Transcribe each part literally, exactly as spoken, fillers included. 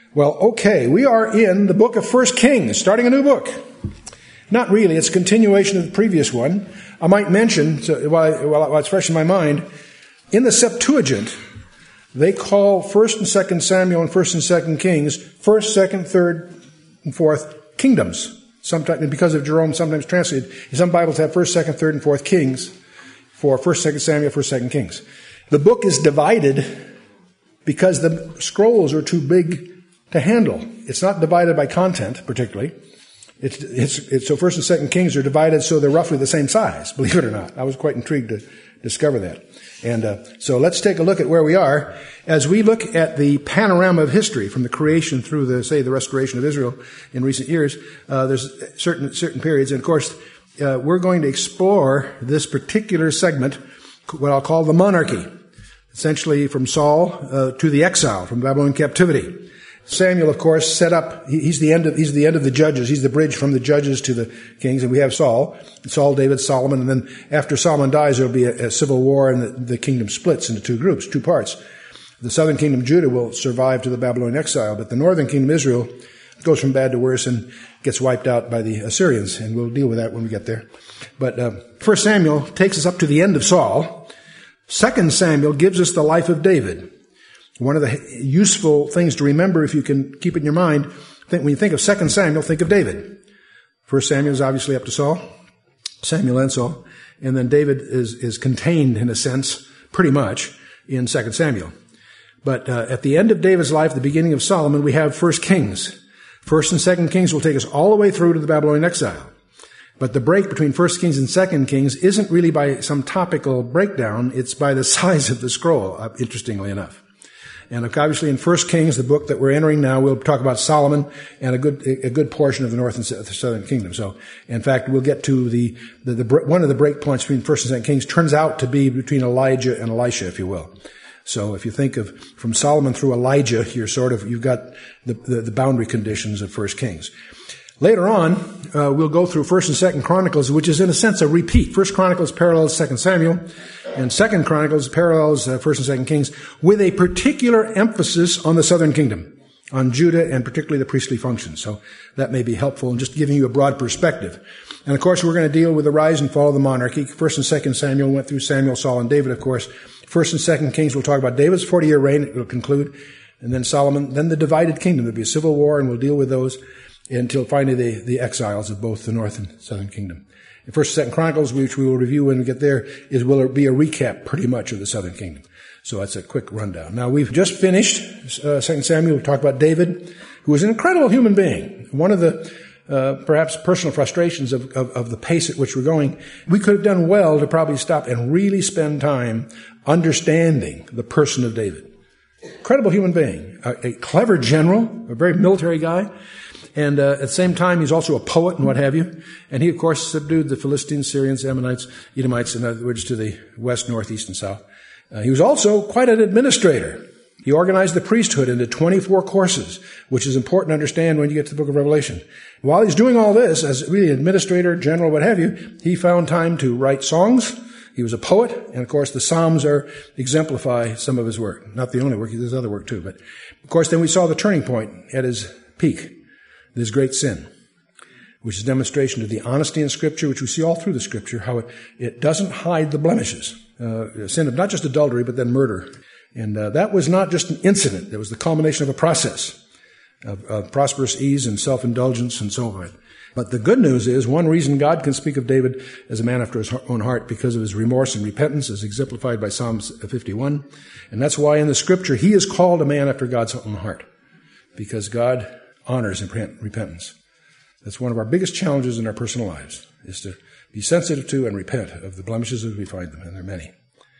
Well, okay, we are in the book of First Kings, starting a new book. Not really, it's a continuation of the previous one. I might mention, so while, I, while it's fresh in my mind, in the Septuagint, they call First and Second Samuel and First and Second Kings First, Second, Third, and Fourth Kingdoms. Sometimes, and because of Jerome, sometimes translated. Some Bibles have First, Second, Third, and Fourth Kings for First, Second Samuel, First, Second Kings. The book is divided because the scrolls are too big to handle. It's not divided by content, particularly. It's, it's, it's, so First and Second Kings are divided so they're roughly the same size, believe it or not. I was quite intrigued to discover that. And uh, so let's take a look at where we are as we look at the panorama of history from the creation through the, say, the restoration of Israel in recent years. Uh, there's certain certain periods, and of course, uh, we're going to explore this particular segment, what I'll call the monarchy, essentially from Saul uh, to the exile, from Babylonian captivity. Samuel, of course, set up, he's the end of, he's the end of the judges. He's the bridge from the judges to the kings. And we have Saul, Saul, David, Solomon. And then after Solomon dies, there'll be a, a civil war and the, the kingdom splits into two groups, two parts. The southern kingdom, Judah, will survive to the Babylonian exile, but the northern kingdom, Israel, goes from bad to worse and gets wiped out by the Assyrians. And we'll deal with that when we get there. But uh, First Samuel takes us up to the end of Saul. Second Samuel gives us the life of David. One of the useful things to remember, if you can keep it in your mind, think, when you think of Second Samuel, think of David. First Samuel is obviously up to Saul, Samuel and Saul, and then David is, is contained, in a sense, pretty much, in Second Samuel. But uh, at the end of David's life, the beginning of Solomon, we have First Kings. First and Second Kings will take us all the way through to the Babylonian exile. But the break between First Kings and Second Kings isn't really by some topical breakdown, it's by the size of the scroll, uh, interestingly enough. And obviously in First Kings, the book that we're entering now, we'll talk about Solomon and a good, a good portion of the north and southern kingdom. So, in fact, we'll get to the, the, the one of the break points between First and Second Kings turns out to be between Elijah and Elisha, if you will. So if you think of from Solomon through Elijah, you're sort of, you've got the, the, the boundary conditions of First Kings. Later on, uh, we'll go through First and Second Chronicles, which is in a sense a repeat. First Chronicles parallels Second Samuel, and Second Chronicles parallels uh, First and Second Kings, with a particular emphasis on the southern kingdom, on Judah, and particularly the priestly functions. So that may be helpful in just giving you a broad perspective. And of course, we're going to deal with the rise and fall of the monarchy. First and Second Samuel went through Samuel, Saul, and David, of course. First and Second Kings, we'll talk about David's forty-year reign. It will conclude. And then Solomon, then the divided kingdom. There'll be a civil war, and we'll deal with those until finally the, the exiles of both the north and southern kingdom. In First and Second Chronicles, which we will review when we get there, is will be a recap pretty much of the southern kingdom. So that's a quick rundown. Now we've just finished uh, Second Samuel. We'll talk about David, who was an incredible human being. One of the uh, perhaps personal frustrations of, of, of the pace at which we're going, we could have done well to probably stop and really spend time understanding the person of David. Incredible human being, a, a clever general, a very military guy. And uh, at the same time, he's also a poet and what have you. And he, of course, subdued the Philistines, Syrians, Ammonites, Edomites, in other words, to the west, north, east, and south. Uh, he was also quite an administrator. He organized the priesthood into twenty-four courses, which is important to understand when you get to the book of Revelation. While he's doing all this, as really an administrator, general, what have you, he found time to write songs. He was a poet, and of course the Psalms are exemplify some of his work. Not the only work, there's other work too. But of course, then we saw the turning point at his peak. This great sin, which is a demonstration of the honesty in Scripture, which we see all through the Scripture, how it, it doesn't hide the blemishes. Uh, sin of not just adultery, but then murder. And uh, that was not just an incident. It was the culmination of a process of, of prosperous ease and self-indulgence and so forth. But the good news is, one reason God can speak of David as a man after his own heart, because of his remorse and repentance, as exemplified by Psalm fifty-one. And that's why in the Scripture, he is called a man after God's own heart, because God honors repentance. That's one of our biggest challenges in our personal lives, is to be sensitive to and repent of the blemishes as we find them, and there are many.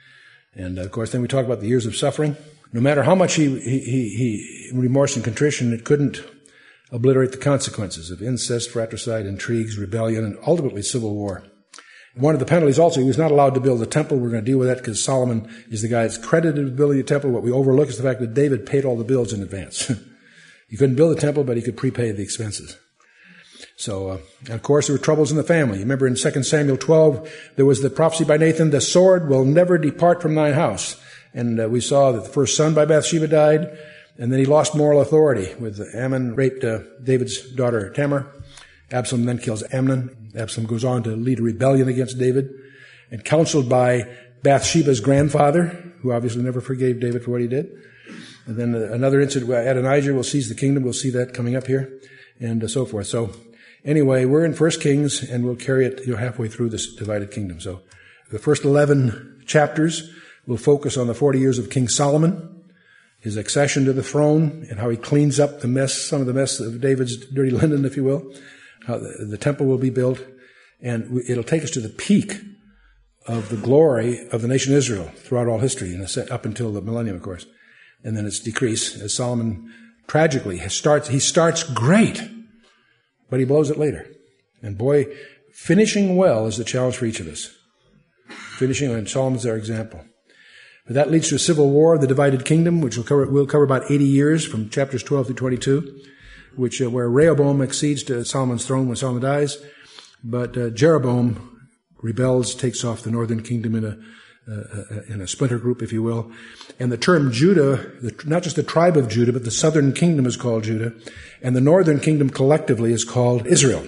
And of course, then we talk about the years of suffering. No matter how much he, he, he, he remorse and contrition, it couldn't obliterate the consequences of incest, fratricide, intrigues, rebellion, and ultimately civil war. One of the penalties also, he was not allowed to build a temple. We're going to deal with that because Solomon is the guy that's credited with building a temple. What we overlook is the fact that David paid all the bills in advance. He couldn't build a temple, but he could prepay the expenses. So, uh, and of course, there were troubles in the family. You remember in Second Samuel twelve, there was the prophecy by Nathan, the sword will never depart from thine house. And uh, we saw that the first son by Bathsheba died, And then he lost moral authority with Ammon raped uh, David's daughter Tamar. Absalom then kills Amnon. Absalom goes on to lead a rebellion against David, and counseled by Bathsheba's grandfather, who obviously never forgave David for what he did. And then another incident where Adonijah will seize the kingdom. We'll see that coming up here, and so forth. So anyway, we're in First Kings, and we'll carry it you know, halfway through this divided kingdom. So the first eleven chapters will focus on the forty years of King Solomon, his accession to the throne, and how he cleans up the mess, some of the mess of David's dirty linen, if you will. How the, the temple will be built, and it'll take us to the peak of the glory of the nation Israel throughout all history, and up until the millennium, of course. And then it's decreased as Solomon tragically starts. He starts great, but he blows it later. And boy, finishing well is the challenge for each of us. Finishing, and Solomon's our example. But that leads to a civil war, the divided kingdom, which will cover, will cover about eighty years from chapters twelve through twenty-two, which uh, where Rehoboam accedes to Solomon's throne when Solomon dies, but uh, Jeroboam rebels, takes off the northern kingdom in a uh, in a splinter group, if you will. And the term Judah, the, not just the tribe of Judah, but the southern kingdom is called Judah, and the northern kingdom collectively is called Israel.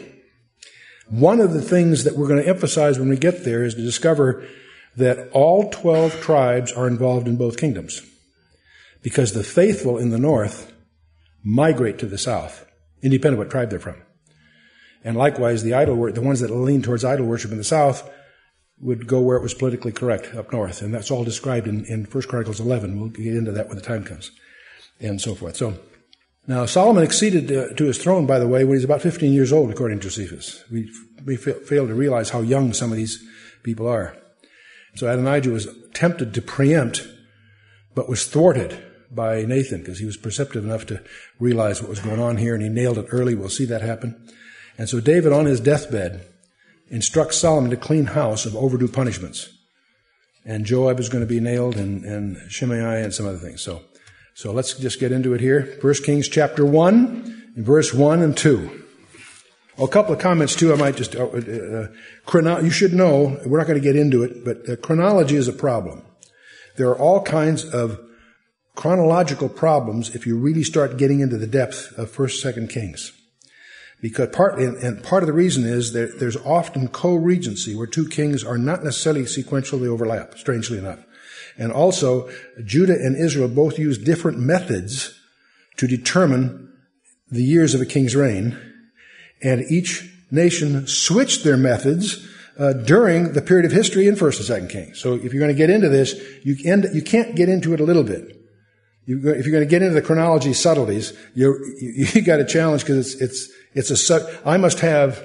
One of the things that we're going to emphasize when we get there is to discover that all twelve tribes are involved in both kingdoms, because the faithful in the north migrate to the south, independent of what tribe they're from. And likewise, the idol, the ones that lean towards idol worship in the south would go where it was politically correct, up north. And that's all described in, in First Chronicles eleven. We'll get into that when the time comes, and so forth. So, now Solomon acceded uh, to his throne, by the way, when he's about fifteen years old, according to Josephus. We, we fail to realize how young some of these people are. So Adonijah was tempted to preempt, but was thwarted by Nathan, because he was perceptive enough to realize what was going on here, and he nailed it early. We'll see that happen. And so David, on his deathbed, instructs Solomon to clean house of overdue punishments. And Joab is going to be nailed, and, and Shimei and some other things. So, so let's just get into it here. First Kings chapter one, in verse one and two. Oh, a couple of comments too. I might just, uh, uh, chrono- you should know, we're not going to get into it, but uh, chronology is a problem. There are all kinds of chronological problems if you really start getting into the depth of First, Second Kings. Because part, and, and part of the reason is that there's often co-regency where two kings are not necessarily sequentially overlap, strangely enough. And also, Judah and Israel both use different methods to determine the years of a king's reign, and each nation switched their methods uh, during the period of history in First and Second Kings. So if you're going to get into this, you end, you can't get into it a little bit. You, if you're going to get into the chronology subtleties, you you got a challenge, because it's it's it's a su- I must have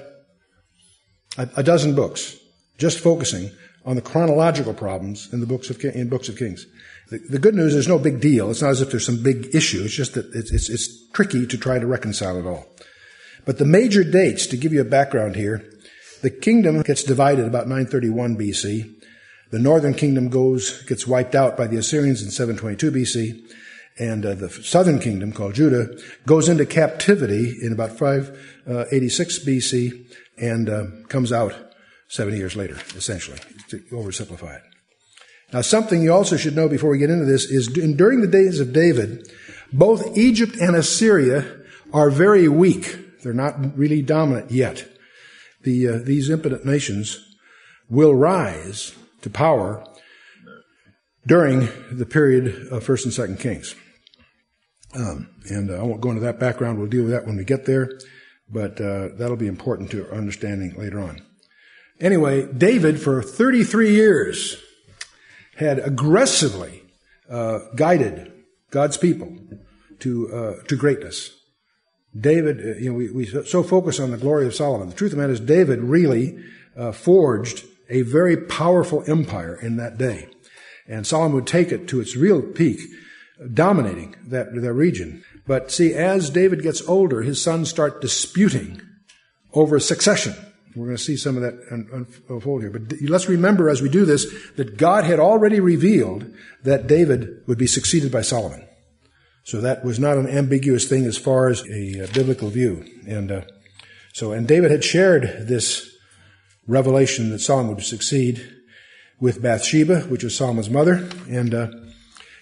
a, a dozen books just focusing on the chronological problems in the books of in books of Kings. The, the good news is no big deal. It's not as if there's some big issue. It's just that it's, it's it's tricky to try to reconcile it all. But the major dates, to give you a background here, the kingdom gets divided about nine thirty-one B C. The northern kingdom goes gets wiped out by the Assyrians in seven twenty-two B C. And uh, the southern kingdom, called Judah, goes into captivity in about five eighty-six B C and uh, comes out seventy years later, essentially, to oversimplify it. Now, something you also should know before we get into this is during the days of David, both Egypt and Assyria are very weak. They're not really dominant yet. The uh, these impotent nations will rise to power during the period of First and Second Kings. Um, and uh, I won't go into that background. We'll deal with that when we get there. But uh, that'll be important to our understanding later on. Anyway, David, for thirty-three years, had aggressively uh, guided God's people to uh, to greatness. David, uh, you know, we, we so focus on the glory of Solomon. The truth of the matter is, David really uh, forged a very powerful empire in that day. And Solomon would take it to its real peak, dominating that, that region. But see, as David gets older, his sons start disputing over succession. We're going to see some of that unfold here. But let's remember as we do this that God had already revealed that David would be succeeded by Solomon. So that was not an ambiguous thing as far as a uh, biblical view. And uh, so, and David had shared this revelation that Solomon would succeed with Bathsheba, which was Solomon's mother. And uh,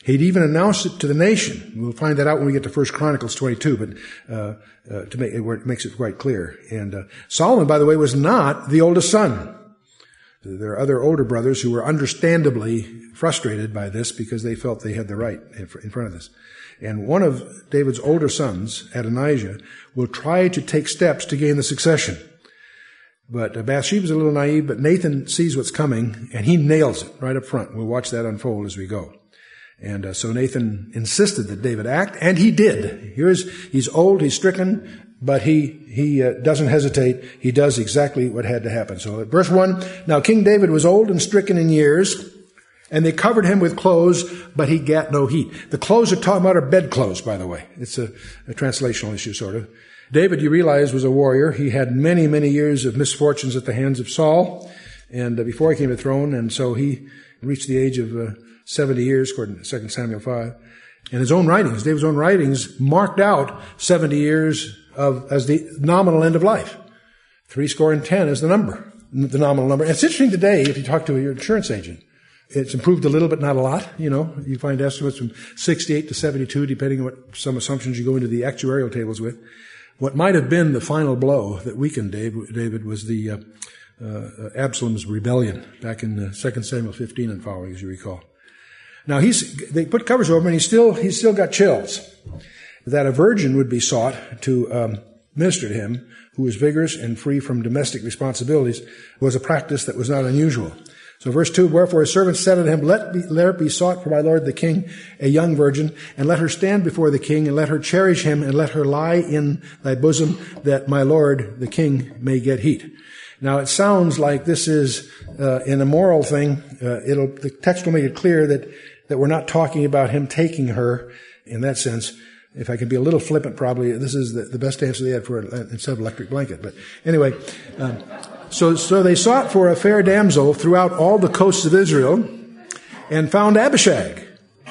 He'd even announced it to the nation. We'll find that out when we get to First Chronicles twenty-two, but uh, uh, to make it, where it makes it quite clear. And uh, Solomon, by the way, was not the oldest son. There are other older brothers who were understandably frustrated by this because they felt they had the right in front of this. And one of David's older sons, Adonijah, will try to take steps to gain the succession. But uh, Bathsheba's a little naive, but Nathan sees what's coming, and he nails it right up front. We'll watch that unfold as we go. And uh, so Nathan insisted that David act, and he did. Here's, he's old, he's stricken, but he he uh, doesn't hesitate. He does exactly what had to happen. So at verse one, now King David was old and stricken in years, and they covered him with clothes, but he gat no heat. The clothes are talking about are bedclothes, by the way. It's a, a translational issue, sort of. David, you realize, was a warrior. He had many, many years of misfortunes at the hands of Saul, and uh, before he came to the throne, and so he reached the age of uh, seventy years, according to Second Samuel five. And his own writings, David's own writings, marked out seventy years of as the nominal end of life. Three score and ten is the number, the nominal number. And it's interesting today, if you talk to your insurance agent, it's improved a little, but not a lot. You know, you find estimates from sixty-eight to seventy-two, depending on what some assumptions you go into the actuarial tables with. What might have been the final blow that weakened David was the uh, uh, Absalom's rebellion back in uh, Second Samuel fifteen and following, as you recall. Now he's they put covers over him, and he's still he's still got chills. That a virgin would be sought to um, minister to him, who was vigorous and free from domestic responsibilities, was a practice that was not unusual. So verse two, wherefore his servant said unto him, let, be, let it be sought for my lord the king a young virgin, and let her stand before the king, and let her cherish him, and let her lie in thy bosom, that my lord the king may get heat. Now it sounds like this is uh, an immoral thing. Uh, it'll the text will make it clear that that we're not talking about him taking her in that sense. If I can be a little flippant, probably this is the, the best answer they had for it instead of electric blanket. But anyway, um, so so they sought for a fair damsel throughout all the coasts of Israel, and found Abishag,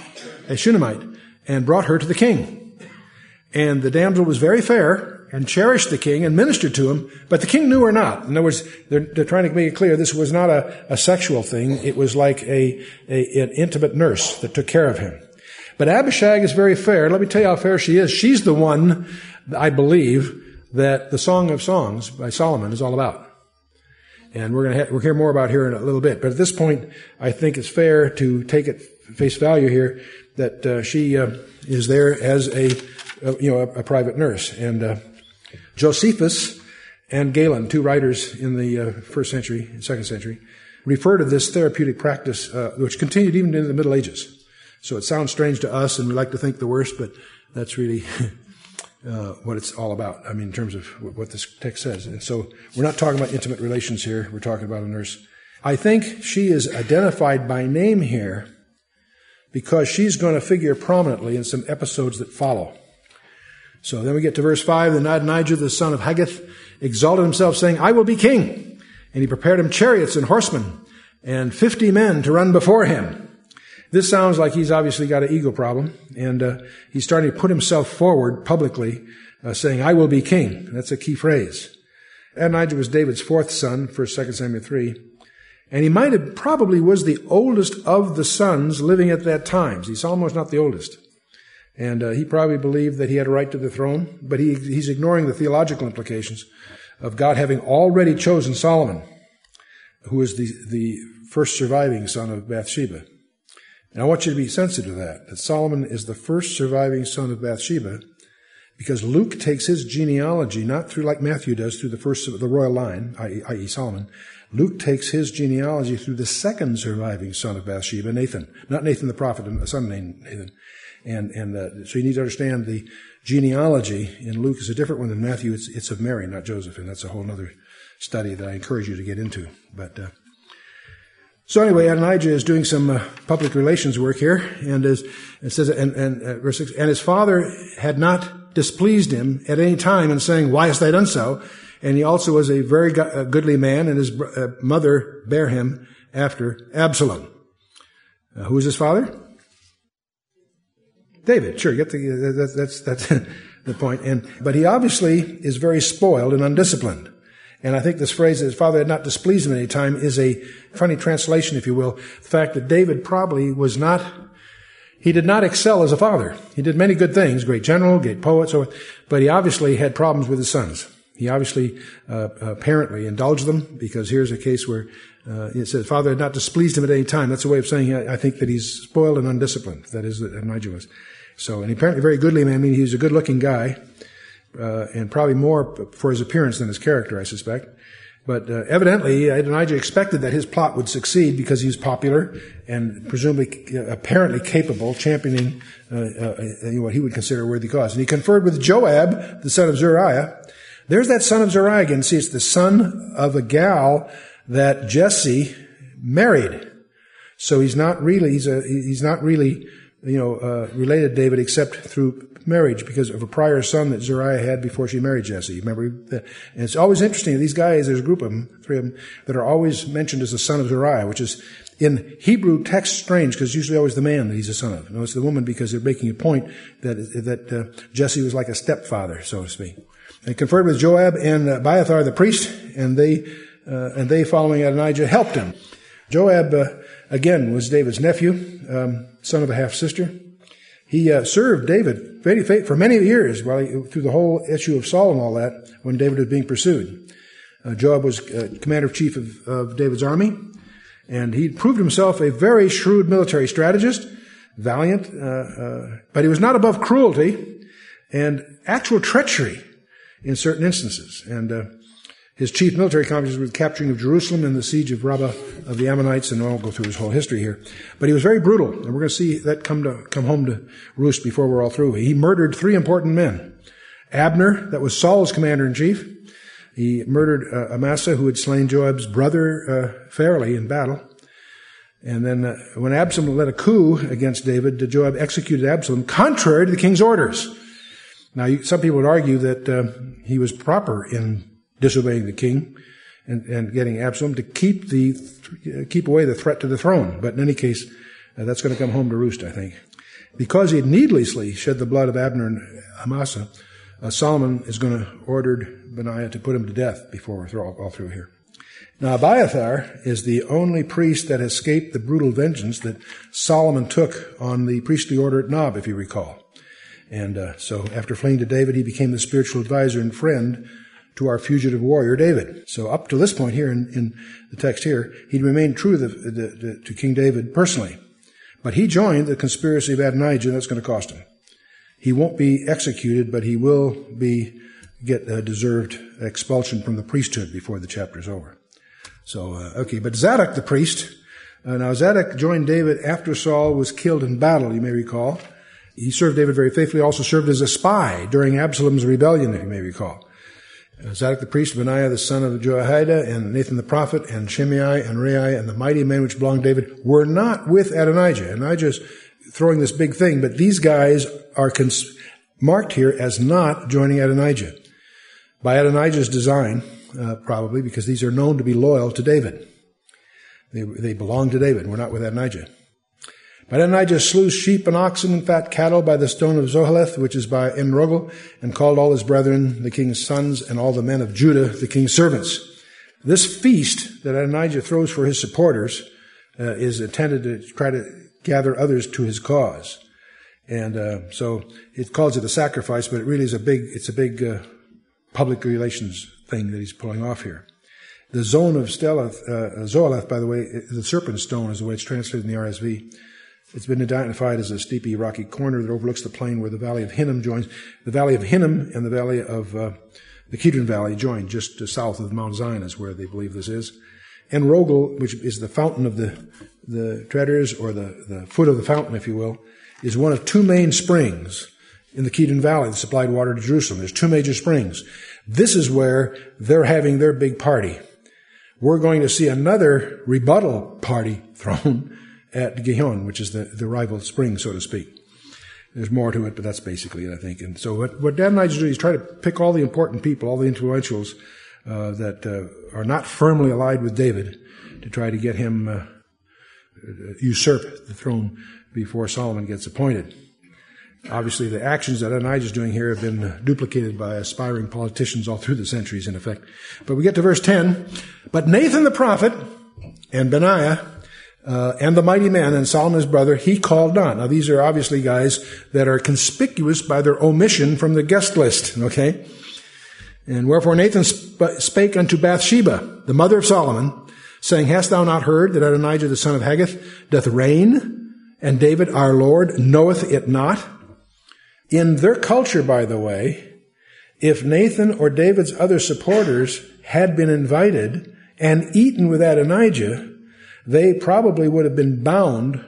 a Shunammite, and brought her to the king. And the damsel was very fair, and cherished the king, and ministered to him, but the king knew her not. In other words, they're, they're trying to make it clear this was not a, a sexual thing. It was like a, a an intimate nurse that took care of him. But Abishag is very fair. Let me tell you how fair she is. She's the one, I believe, that the Song of Songs by Solomon is all about. And we're going to ha- we'll hear more about here in a little bit. But at this point, I think it's fair to take at face value here that uh, she uh, is there as a, uh, you know, a, a private nurse. And uh, Josephus and Galen, two writers in the uh, first century, second century, refer to this therapeutic practice, uh, which continued even into the Middle Ages. So it sounds strange to us, and we like to think the worst, but that's really uh, what it's all about. I mean, in terms of what this text says. And so we're not talking about intimate relations here. We're talking about a nurse. I think she is identified by name here because she's going to figure prominently in some episodes that follow. So then we get to verse five. Then Adonijah, the son of Haggith, exalted himself, saying, I will be king. And he prepared him chariots and horsemen and fifty men to run before him. This sounds like he's obviously got an ego problem, and uh, he's starting to put himself forward publicly, uh, saying, I will be king. That's a key phrase. Adonijah was David's fourth son, First, Second Samuel three, and he might have probably was the oldest of the sons living at that time. See, Solomon was not the oldest, and uh, he probably believed that he had a right to the throne, but he, he's ignoring the theological implications of God having already chosen Solomon, who is the, the first surviving son of Bathsheba. And I want you to be sensitive to that, that Solomon is the first surviving son of Bathsheba, because Luke takes his genealogy, not through like Matthew does, through the first of the royal line, that is. Solomon. Luke takes his genealogy through the second surviving son of Bathsheba, Nathan. Not Nathan the prophet, a son named Nathan. And, and uh, so you need to understand the genealogy in Luke is a different one than Matthew. It's, it's of Mary, not Joseph, and that's a whole other study that I encourage you to get into. But uh, So anyway, Adonijah is doing some uh, public relations work here, and as it says, and, and uh, verse six, and his father had not displeased him at any time in saying, why hast thou done so? And he also was a very go- a goodly man, and his uh, mother bare him after Absalom. Uh, who was his father? David. Sure, get the uh, that's that's that's the point. And but he obviously is very spoiled and undisciplined. And I think this phrase that his father had not displeased him at any time is a funny translation, if you will. The fact that David probably was not, he did not excel as a father. He did many good things, great general, great poet, so, but he obviously had problems with his sons. He obviously, uh, apparently indulged them, because here's a case where uh, it says, Father had not displeased him at any time. That's a way of saying, I, I think that he's spoiled and undisciplined. That is, that Adonijah was. So, and apparently very goodly man. I mean, he was a good-looking guy, uh, and probably more for his appearance than his character, I suspect. But uh, evidently, Adonijah expected that his plot would succeed because he was popular and presumably, uh, apparently capable, championing uh, uh, what he would consider a worthy cause. And he conferred with Joab, the son of Zeruiah. There's that son of Zeruiah again. See, it's the son of a gal that Jesse married. So he's not really, he's a, he's not really, you know, uh, related to David except through marriage because of a prior son that Zeruiah had before she married Jesse. Remember that? And it's always interesting. These guys, there's a group of them, three of them, that are always mentioned as the son of Zeruiah, which is in Hebrew text strange because it's usually always the man that he's a son of. No, it's the woman because they're making a point that, that uh, Jesse was like a stepfather, so to speak. They conferred with Joab and uh, Abiathar the priest, and they, uh, and they following Adonijah helped him. Joab, uh, again, was David's nephew, um, son of a half-sister. He uh, served David very faith for many years, while he, through the whole issue of Saul and all that, when David was being pursued. Uh, Joab was uh, commander-in-chief of, of David's army, and he proved himself a very shrewd military strategist, valiant, uh, uh, but he was not above cruelty and actual treachery in certain instances. And uh, his chief military accomplishments were the capturing of Jerusalem and the siege of Rabbah of the Ammonites, and I won't go through his whole history here. But he was very brutal, and we're going to see that come to come home to roost before we're all through. He murdered three important men. Abner, that was Saul's commander-in-chief. He murdered uh, Amasa, who had slain Joab's brother uh, fairly in battle. And then uh, when Absalom led a coup against David, Joab executed Absalom contrary to the king's orders. Now, you, some people would argue that uh, he was proper in disobeying the king and, and getting Absalom to keep the th- keep away the threat to the throne. But in any case, uh, that's going to come home to roost, I think. Because he had needlessly shed the blood of Abner and Amasa, uh, Solomon is going to order Benaiah to put him to death before we're all, all through here. Now, Abiathar is the only priest that escaped the brutal vengeance that Solomon took on the priestly order at Nob, if you recall. And uh, so after fleeing to David, he became the spiritual advisor and friend to our fugitive warrior, David. So up to this point here in, in the text here, he'd remained true to, the, the, to King David personally. But he joined the conspiracy of Adonijah, and that's going to cost him. He won't be executed, but he will be get a deserved expulsion from the priesthood before the chapter is over. So, uh, okay, but Zadok the priest, uh, now Zadok joined David after Saul was killed in battle, you may recall. He served David very faithfully, also served as a spy during Absalom's rebellion, if you may recall. Uh, Zadok the priest, Benaiah the son of Jehoiada, and Nathan the prophet, and Shimei and Rei, and the mighty men which belonged to David, were not with Adonijah. Adonijah's throwing this big thing, but these guys are cons- marked here as not joining Adonijah. By Adonijah's design, uh, probably, because these are known to be loyal to David. They, they belong to David. We're not with Adonijah. But Adonijah slew sheep and oxen and fat cattle by the stone of Zoheleth, which is by En-Rogel, and called all his brethren, the king's sons, and all the men of Judah, the king's servants. This feast that Adonijah throws for his supporters uh, is intended to try to gather others to his cause. And uh, so it calls it a sacrifice, but it really is a big, it's a big uh, public relations thing that he's pulling off here. The zone of Steleth, uh, Zoheleth, by the way, the serpent stone is the way it's translated in the R S V. It's been identified as a steepy, rocky corner that overlooks the plain where the Valley of Hinnom joins. The Valley of Hinnom and the Valley of uh, the Kidron Valley join just uh, south of Mount Zion is where they believe this is. En-Rogel, which is the fountain of the the treaders, or the, the foot of the fountain, if you will, is one of two main springs in the Kidron Valley that supplied water to Jerusalem. There's two major springs. This is where they're having their big party. We're going to see another rebuttal party thrown at Gihon, which is the, the rival spring, so to speak. There's more to it, but that's basically it, I think. And so what, what Adonijah do is try to pick all the important people, all the influentials uh, that uh, are not firmly allied with David, to try to get him uh, usurp the throne before Solomon gets appointed. Obviously, the actions that Adonijah is doing here have been duplicated by aspiring politicians all through the centuries, in effect. But we get to verse ten. But Nathan the prophet and Benaiah, Uh, and the mighty men and Solomon his brother, he called not. Now these are obviously guys that are conspicuous by their omission from the guest list, okay? And wherefore Nathan sp- spake unto Bathsheba, the mother of Solomon, saying, Hast thou not heard that Adonijah the son of Haggith doth reign, and David our Lord knoweth it not? In their culture, by the way, if Nathan or David's other supporters had been invited and eaten with Adonijah, they probably would have been bound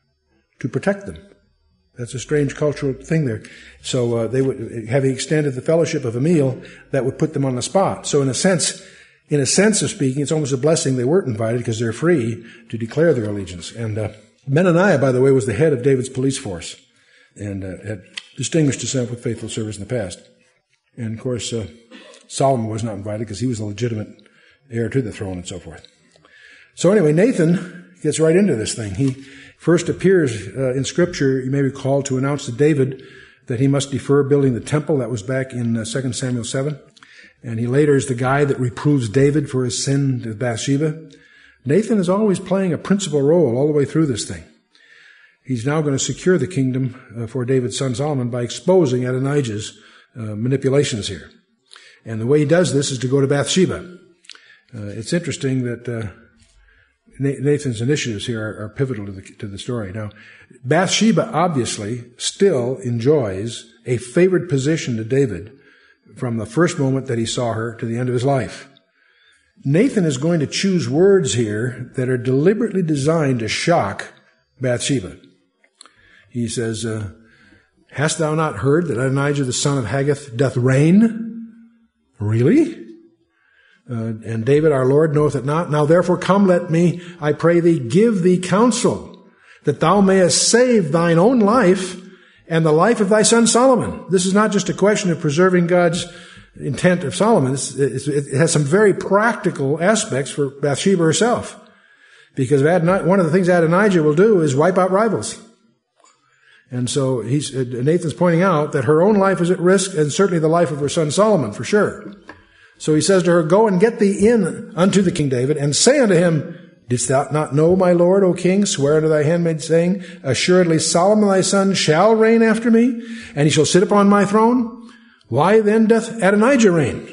to protect them. That's a strange cultural thing there. So uh, they would, having extended the fellowship of a meal, that would put them on the spot. So in a sense, in a sense of speaking, it's almost a blessing they weren't invited because they're free to declare their allegiance. And uh, Benaniah, by the way, was the head of David's police force and uh, had distinguished himself with faithful service in the past. And of course, uh, Solomon was not invited because he was a legitimate heir to the throne and so forth. So anyway, Nathan gets right into this thing. He first appears uh, in Scripture, you may recall, to announce to David that he must defer building the temple. That was back in uh, Second Samuel seven. And he later is the guy that reproves David for his sin to Bathsheba. Nathan is always playing a principal role all the way through this thing. He's now going to secure the kingdom uh, for David's son Solomon by exposing Adonijah's uh, manipulations here. And the way he does this is to go to Bathsheba. Uh, it's interesting that uh, Nathan's initiatives here are, are pivotal to the, to the story. Now, Bathsheba obviously still enjoys a favored position to David from the first moment that he saw her to the end of his life. Nathan is going to choose words here that are deliberately designed to shock Bathsheba. He says, uh, Hast thou not heard that Adonijah the son of Haggith doth reign? Really? Uh, and David our Lord knoweth it not. Now therefore come, let me, I pray thee, give thee counsel, that thou mayest save thine own life and the life of thy son Solomon. This is not just a question of preserving God's intent of Solomon. It's, it's, it has some very practical aspects for Bathsheba herself. Because Adonijah, one of the things Adonijah will do is wipe out rivals. And so he's, uh, Nathan's pointing out that her own life is at risk, and certainly the life of her son Solomon, for sure. So he says to her, Go and get thee in unto the King David, and say unto him, Didst thou not know, my lord, O king, swear unto thy handmaid, saying, Assuredly Solomon thy son shall reign after me, and he shall sit upon my throne? Why then doth Adonijah reign?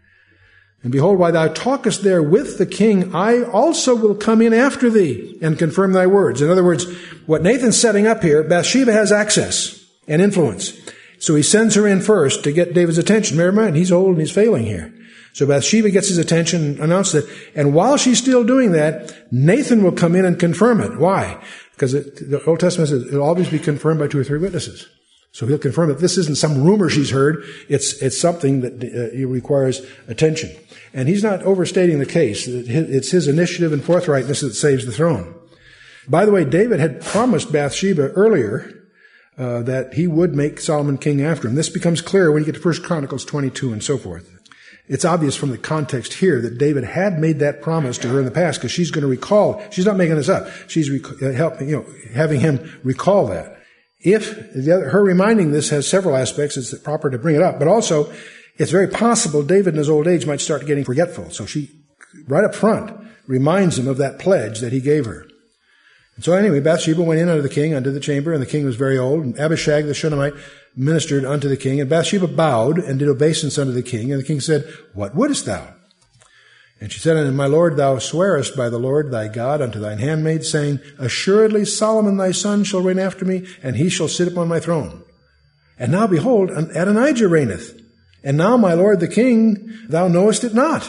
And behold, while thou talkest there with the king, I also will come in after thee, and confirm thy words. In other words, what Nathan's setting up here, Bathsheba has access and influence. So he sends her in first to get David's attention. Bear in mind, he's old and he's failing here. So Bathsheba gets his attention and announces it. And while she's still doing that, Nathan will come in and confirm it. Why? Because it, the Old Testament says it'll always be confirmed by two or three witnesses. So he'll confirm that this isn't some rumor she's heard. It's, it's something that uh, requires attention. And he's not overstating the case. It's his initiative and forthrightness that saves the throne. By the way, David had promised Bathsheba earlier uh, that he would make Solomon king after him. This becomes clear when you get to First Chronicles twenty-two and so forth. It's obvious from the context here that David had made that promise to her in the past, because she's going to recall. She's not making this up. She's rec- helping, you know, having him recall that. If the other, her reminding this has several aspects, it's proper to bring it up. But also, it's very possible David in his old age might start getting forgetful. So she, right up front, reminds him of that pledge that he gave her. And so anyway, Bathsheba went in unto the king, unto the chamber, and the king was very old. And Abishag the Shunammite ministered unto the king. And Bathsheba bowed and did obeisance unto the king. And the king said, What wouldest thou? And she said unto him, My lord, thou swearest by the Lord thy God unto thine handmaid, saying, Assuredly Solomon thy son shall reign after me, and he shall sit upon my throne. And now behold, Adonijah reigneth. And now, my lord the king, thou knowest it not.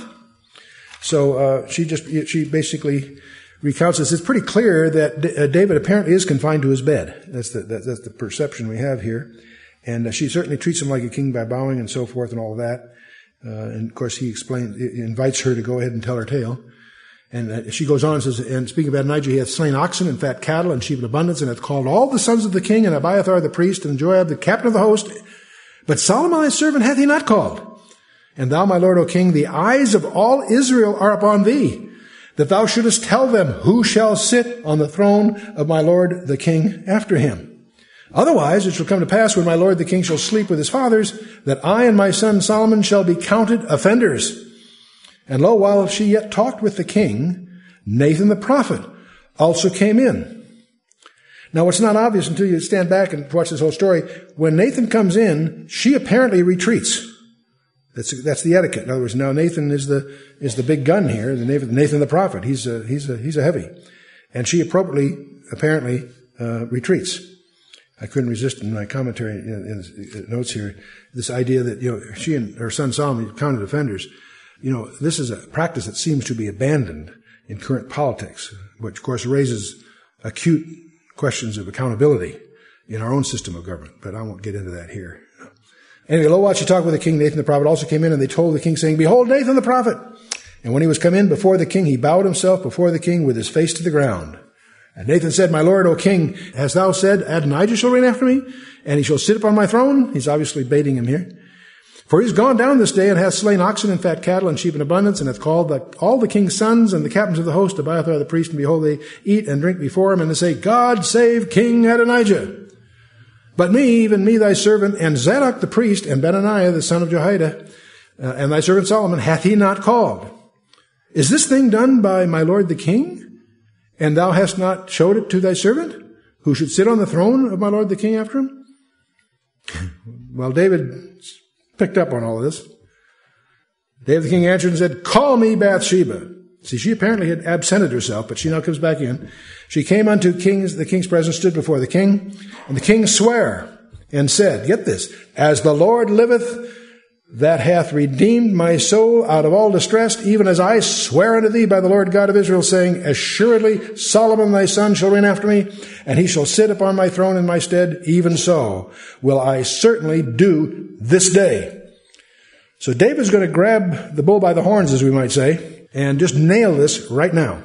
So uh, she just she basically recounts this. It's pretty clear that D- uh, David apparently is confined to his bed. That's the that, that's the perception we have here. And uh, she certainly treats him like a king by bowing and so forth and all of that. Uh, and of course, he explains, invites her to go ahead and tell her tale. And uh, she goes on and says, And speaking of Adonijah, he hath slain oxen and fat cattle and sheep in abundance, and hath called all the sons of the king, and Abiathar the priest, and Joab the captain of the host. But Solomon thy servant hath he not called. And thou, my lord, O king, the eyes of all Israel are upon thee, that thou shouldest tell them who shall sit on the throne of my lord the king after him. Otherwise it shall come to pass, when my lord the king shall sleep with his fathers, that I and my son Solomon shall be counted offenders. And lo, while she yet talked with the king, Nathan the prophet also came in. Now, what's not obvious until you stand back and watch this whole story, when Nathan comes in, she apparently retreats. That's that's the etiquette. In other words, now Nathan is the is the big gun here. The Nathan, Nathan the prophet. He's a he's a he's a heavy, and she appropriately apparently uh, retreats. I couldn't resist in my commentary in, in notes here this idea that you know she and her son Solomon counted offenders. You know, this is a practice that seems to be abandoned in current politics, which of course raises acute questions of accountability in our own system of government. But I won't get into that here. Anyway, lo, while she talked with the king, Nathan the prophet also came in, and they told the king, saying, Behold, Nathan the prophet. And when he was come in before the king, he bowed himself before the king with his face to the ground. And Nathan said, My lord, O king, hast thou said, Adonijah shall reign after me, and he shall sit upon my throne? He's obviously baiting him here. For he is gone down this day, and hath slain oxen and fat cattle and sheep in abundance, and hath called the, all the king's sons and the captains of the host, Abiathar the priest, and behold, they eat and drink before him, and they say, God save King Adonijah. But me, even me thy servant, and Zadok the priest, and Benaniah the son of Jehoiada, uh, and thy servant Solomon, hath he not called? Is this thing done by my lord the king? And thou hast not showed it to thy servant, who should sit on the throne of my lord the king after him? Well, David picked up on all of this. David the king answered and said, Call me Bathsheba. See, she apparently had absented herself, but she now comes back in. She came unto king's, the king's presence, stood before the king, and the king sware and said, get this, As the Lord liveth, that hath redeemed my soul out of all distress, even as I swear unto thee by the Lord God of Israel, saying, Assuredly Solomon thy son shall reign after me, and he shall sit upon my throne in my stead, even so will I certainly do this day. So David's going to grab the bull by the horns, as we might say, and just nail this right now.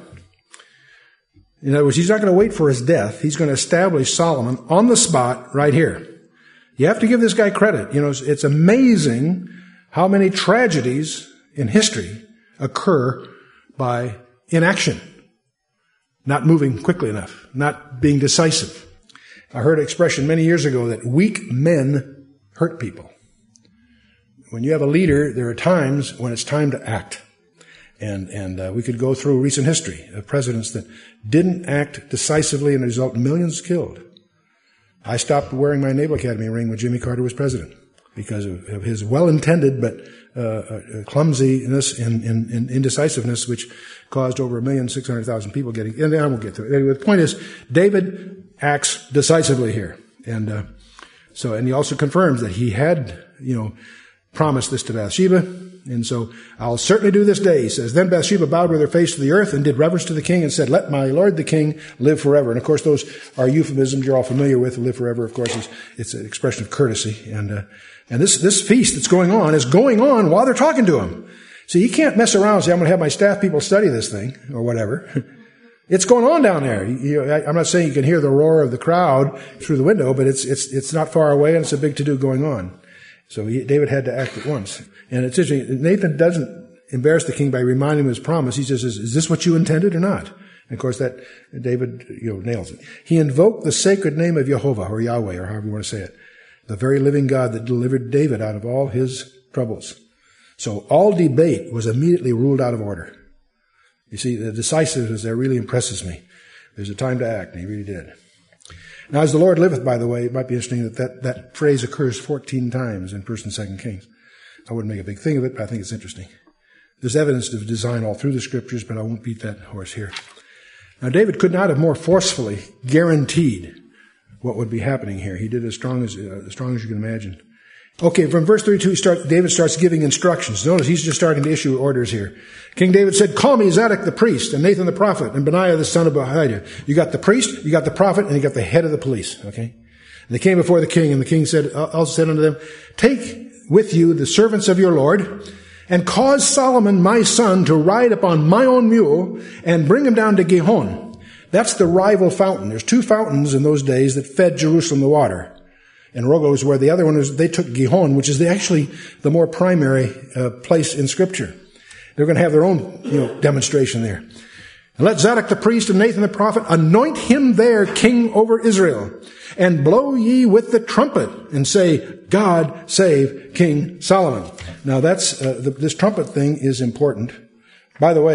In other words, he's not going to wait for his death. He's going to establish Solomon on the spot right here. You have to give this guy credit. You know, it's, it's amazing how many tragedies in history occur by inaction, not moving quickly enough, not being decisive. I heard an expression many years ago that weak men hurt people. When you have a leader, there are times when it's time to act. And, and uh, we could go through recent history of presidents that didn't act decisively and result in millions killed. I stopped wearing my Naval Academy ring when Jimmy Carter was president because of, of his well-intended but uh, uh, clumsiness and, and, and indecisiveness, which caused over a million six hundred thousand people getting. And I won't get to it. Anyway, the point is, David acts decisively here, and uh, so and he also confirms that he had, you know, promised this to Bathsheba. And so, I'll certainly do this day, he says. Then Bathsheba bowed with her face to the earth and did reverence to the king and said, Let my lord the king live forever. And of course, those are euphemisms you're all familiar with. Live forever, of course, is it's an expression of courtesy. And uh, and this this feast that's going on is going on while they're talking to him. See, you can't mess around and say, I'm going to have my staff people study this thing, or whatever. It's going on down there. You, you, I, I'm not saying you can hear the roar of the crowd through the window, but it's it's it's not far away, and it's a big to-do going on. So he, David had to act at once. And it's interesting, Nathan doesn't embarrass the king by reminding him of his promise. He just says, is this what you intended or not? And of course that, David, you know, nails it. He invoked the sacred name of Jehovah, or Yahweh, or however you want to say it. The very living God that delivered David out of all his troubles. So all debate was immediately ruled out of order. You see, the decisiveness there really impresses me. There's a time to act, and he really did. Now, as the Lord liveth, by the way, it might be interesting that that, that phrase occurs fourteen times in First and Second Kings. I wouldn't make a big thing of it, but I think it's interesting. There's evidence of design all through the scriptures, but I won't beat that horse here. Now, David could not have more forcefully guaranteed what would be happening here. He did as strong as, uh, as strong as you can imagine. Okay, from verse thirty-two, he start, David starts giving instructions. Notice he's just starting to issue orders here. King David said, Call me Zadok the priest, and Nathan the prophet, and Benaiah the son of Jehoiada. You got the priest, you got the prophet, and you got the head of the police. Okay? And they came before the king, and the king said, also said unto them, Take with you the servants of your Lord, and cause Solomon my son to ride upon my own mule, and bring him down to Gihon. That's the rival fountain. There's two fountains in those days that fed Jerusalem the water. And Rogos was where the other one was, they took Gihon, which is the, actually the more primary uh, place in Scripture. They're going to have their own, you know, demonstration there. And let Zadok the priest and Nathan the prophet anoint him there king over Israel. And blow ye with the trumpet and say, God save King Solomon. Now that's, uh, the, this trumpet thing is important. By the way,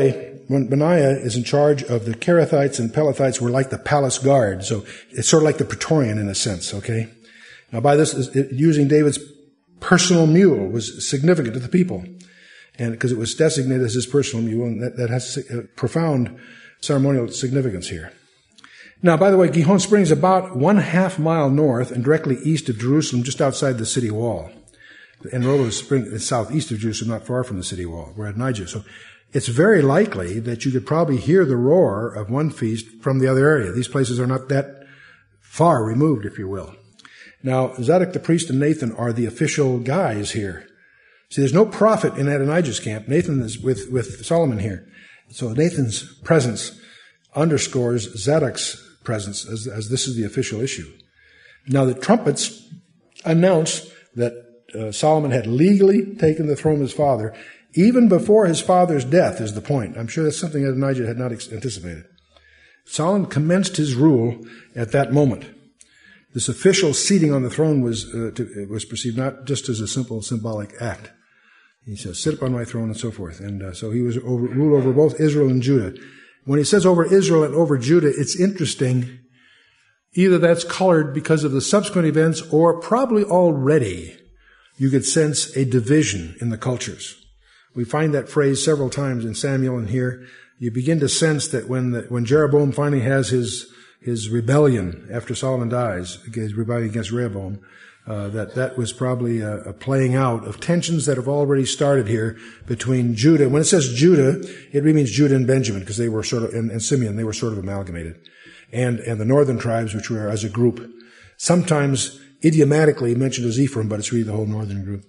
when Benaiah is in charge of the Kerethites and Pelethites were like the palace guard. So it's sort of like the Praetorian in a sense, okay? Now by this, using David's personal mule was significant to the people. And because it was designated as his personal mule, and that, that has a profound ceremonial significance here. Now, by the way, Gihon Springs is about one half mile north and directly east of Jerusalem, just outside the city wall. And Enrolla Springs is southeast of Jerusalem, not far from the city wall. We're at Adonijah. So it's very likely that you could probably hear the roar of one feast from the other area. These places are not that far removed, if you will. Now, Zadok the priest and Nathan are the official guys here. See, there's no prophet in Adonijah's camp. Nathan is with, with Solomon here. So Nathan's presence underscores Zadok's presence as, as this is the official issue. Now, the trumpets announce that uh, Solomon had legally taken the throne of his father even before his father's death is the point. I'm sure that's something Adonijah had not ex- anticipated. Solomon commenced his rule at that moment. This official seating on the throne was uh, to, was perceived not just as a simple symbolic act. He says, sit upon my throne and so forth. And uh, so he was over, ruled over both Israel and Judah. When he says over Israel and over Judah, it's interesting. Either that's colored because of the subsequent events or probably already you could sense a division in the cultures. We find that phrase several times in Samuel and here. You begin to sense that when the, when Jeroboam finally has his his rebellion after Solomon dies, his rebellion against Rehoboam, uh, that that was probably a, a playing out of tensions that have already started here between Judah. When it says Judah, it really means Judah and Benjamin because they were sort of, and, and Simeon, they were sort of amalgamated. And, and the northern tribes, which were as a group, sometimes idiomatically mentioned as Ephraim, but it's really the whole northern group.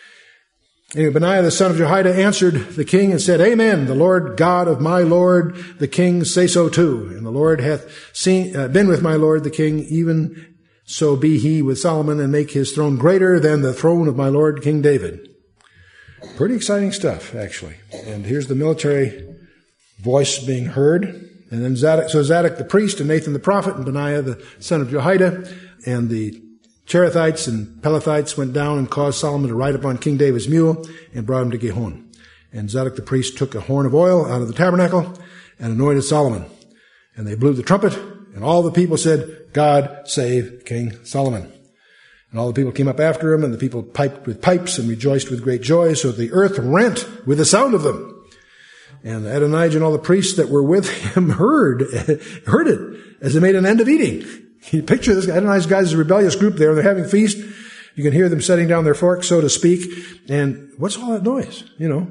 Anyway, Benaiah the son of Jehoiada answered the king and said, Amen, the Lord God of my Lord, the king, say so too. And the Lord hath seen, uh, been with my Lord, the king, even so be he with Solomon, and make his throne greater than the throne of my Lord, King David. Pretty exciting stuff, actually. And here's the military voice being heard. And then Zadok, so Zadok the priest and Nathan the prophet and Benaiah the son of Jehoiada and the Cherethites and Pelethites went down and caused Solomon to ride upon King David's mule and brought him to Gihon. And Zadok the priest took a horn of oil out of the tabernacle and anointed Solomon. And they blew the trumpet, and all the people said, God save King Solomon. And all the people came up after him, and the people piped with pipes and rejoiced with great joy, so the earth rent with the sound of them. And Adonijah and all the priests that were with him heard, heard it as they made an end of eating. You picture this, Adonijah's guys is a rebellious group there, and they're having feast. You can hear them setting down their forks, so to speak. And what's all that noise? You know.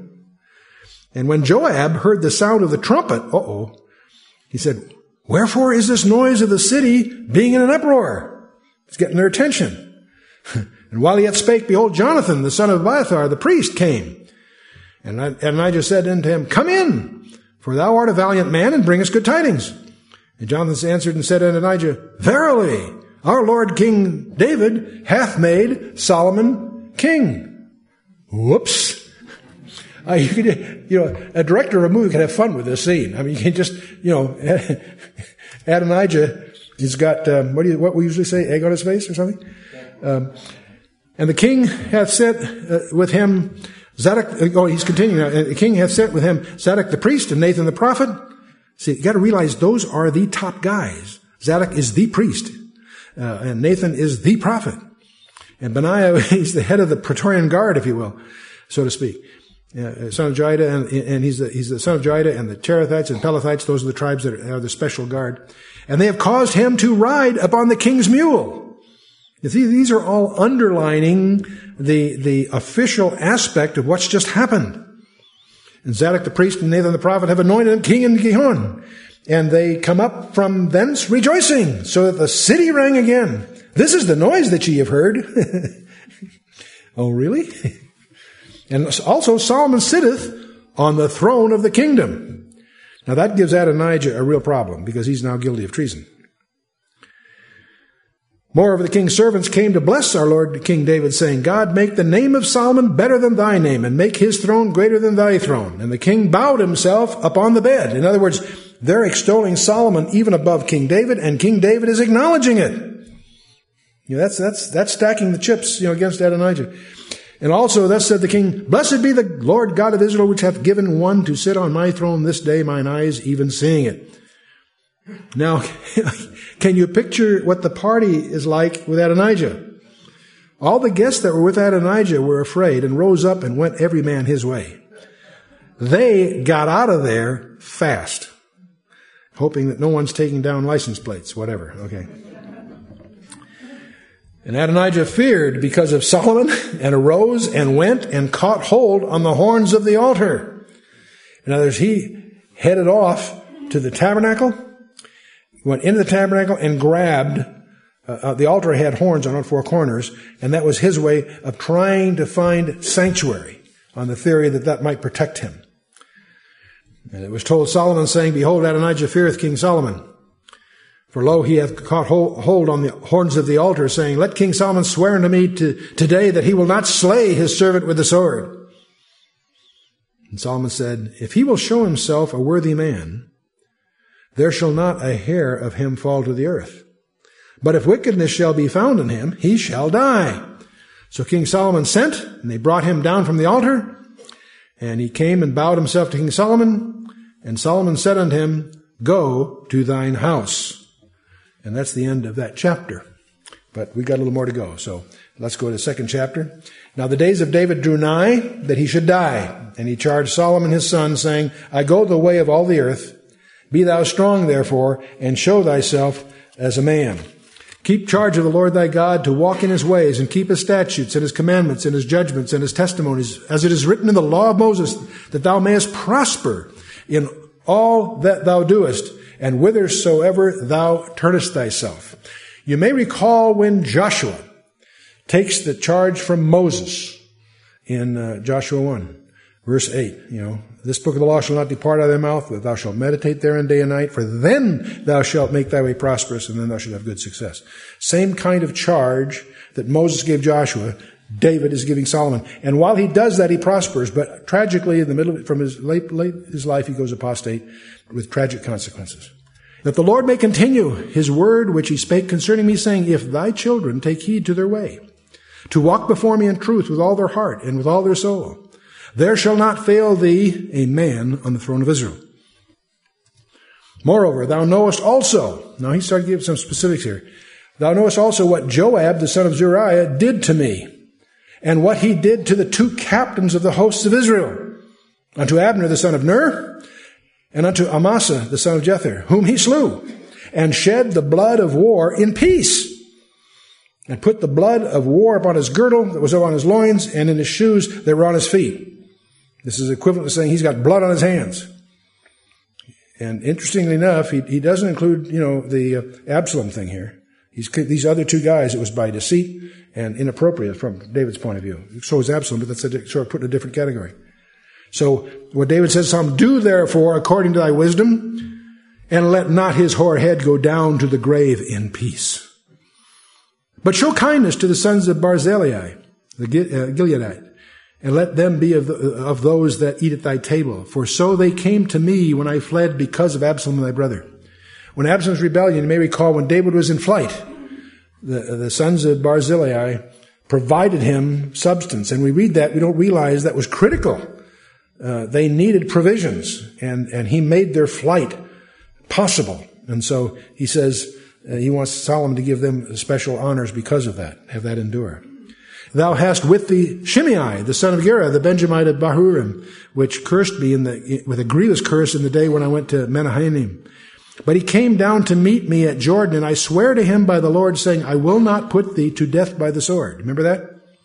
And when Joab heard the sound of the trumpet, uh-oh, he said, wherefore is this noise of the city being in an uproar? It's getting their attention. And while he yet spake, behold, Jonathan, the son of Abiathar, the priest, came. And Adonijah said unto him, come in, for thou art a valiant man, and bringest good tidings. And Jonathan answered and said unto Adonijah, verily, our Lord King David hath made Solomon king. Whoops. Uh, you, could, you know, a director of a movie can have fun with this scene. I mean, you can just, you know, Adonijah, he's got, um, what do you, what we usually say, egg on his face or something? Um, and the king hath sent uh, with him Zadok, oh, he's continuing. And the king hath sent with him Zadok the priest and Nathan the prophet. See, you got to realize those are the top guys. Zadok is the priest, uh, and Nathan is the prophet, and Benaiah he's the head of the Praetorian Guard, if you will, so to speak. Uh, son of Jehoiada, and, and he's the he's the son of Jehoiada, and the Cherethites and Pelethites. Those are the tribes that are, are the special guard, and they have caused him to ride upon the king's mule. You see, these are all underlining the the official aspect of what's just happened. And Zadok the priest and Nathan the prophet have anointed him king in Gihon. And they come up from thence rejoicing, so that the city rang again. This is the noise that ye have heard. Oh, really? And also Solomon sitteth on the throne of the kingdom. Now that gives Adonijah a real problem, because he's now guilty of treason. Moreover, the king's servants came to bless our Lord King David, saying, God, make the name of Solomon better than thy name, and make his throne greater than thy throne. And the king bowed himself upon the bed. In other words, they're extolling Solomon even above King David, and King David is acknowledging it. You know, that's, that's, that's stacking the chips, you know, against Adonijah. And also thus said the king, Blessed be the Lord God of Israel, which hath given one to sit on my throne this day, mine eyes even seeing it. Now, can you picture what the party is like with Adonijah? All the guests that were with Adonijah were afraid and rose up and went every man his way. They got out of there fast, hoping that no one's taking down license plates, whatever. Okay. And Adonijah feared because of Solomon, and arose and went and caught hold on the horns of the altar. In other words, he headed off to the tabernacle, went into the tabernacle and grabbed, uh, uh, the altar had horns on all four corners, and that was his way of trying to find sanctuary, on the theory that that might protect him. And it was told Solomon, saying, Behold, Adonijah feareth King Solomon. For lo, he hath caught hold on the horns of the altar, saying, Let King Solomon swear unto me to, today that he will not slay his servant with the sword. And Solomon said, If he will show himself a worthy man, there shall not a hair of him fall to the earth. But if wickedness shall be found in him, he shall die. So King Solomon sent, and they brought him down from the altar, and he came and bowed himself to King Solomon, and Solomon said unto him, Go to thine house. And that's the end of that chapter. But we got a little more to go. So let's go to the second chapter. Now the days of David drew nigh that he should die. And he charged Solomon his son, saying, I go the way of all the earth. Be thou strong, therefore, and show thyself as a man. Keep charge of the Lord thy God, to walk in his ways, and keep his statutes, and his commandments, and his judgments, and his testimonies, as it is written in the law of Moses, that thou mayest prosper in all that thou doest, and whithersoever thou turnest thyself. You may recall when Joshua takes the charge from Moses in uh, Joshua one, verse eight. You know, this book of the law shall not depart out of thy mouth, but thou shalt meditate therein day and night, for then thou shalt make thy way prosperous, and then thou shalt have good success. Same kind of charge that Moses gave Joshua, David is giving Solomon. And while he does that, he prospers. But tragically, in the middle of, from his late, late his life, he goes apostate with tragic consequences. That the Lord may continue his word which he spake concerning me, saying, If thy children take heed to their way, to walk before me in truth with all their heart and with all their soul, there shall not fail thee a man on the throne of Israel. Moreover, thou knowest also, now he started giving some specifics here, thou knowest also what Joab, the son of Zeruiah, did to me, and what he did to the two captains of the hosts of Israel, unto Abner the son of Ner, and unto Amasa the son of Jether, whom he slew, and shed the blood of war in peace, and put the blood of war upon his girdle that was on his loins, and in his shoes that were on his feet. This is equivalent to saying he's got blood on his hands. And interestingly enough, he, he doesn't include, you know, the uh, Absalom thing here. He's, these other two guys, it was by deceit and inappropriate from David's point of view. So is Absalom, but that's a, sort of put in a different category. So what David says to him, Do therefore according to thy wisdom, and let not his hoar head go down to the grave in peace. But show kindness to the sons of Barzillai, the Gileadite, and let them be of, the, of those that eat at thy table. For so they came to me when I fled because of Absalom thy brother. When Absalom's rebellion, you may recall when David was in flight, the, the sons of Barzillai provided him substance. And we read that, we don't realize that was critical. Uh, they needed provisions, and, and he made their flight possible. And so he says uh, he wants Solomon to give them special honors because of that, have that endure. Thou hast with thee Shimei, the son of Gera, the Benjamite of Bahurim, which cursed me in the, with a grievous curse in the day when I went to Menahanim. But he came down to meet me at Jordan, and I swear to him by the Lord, saying, I will not put thee to death by the sword. Remember that?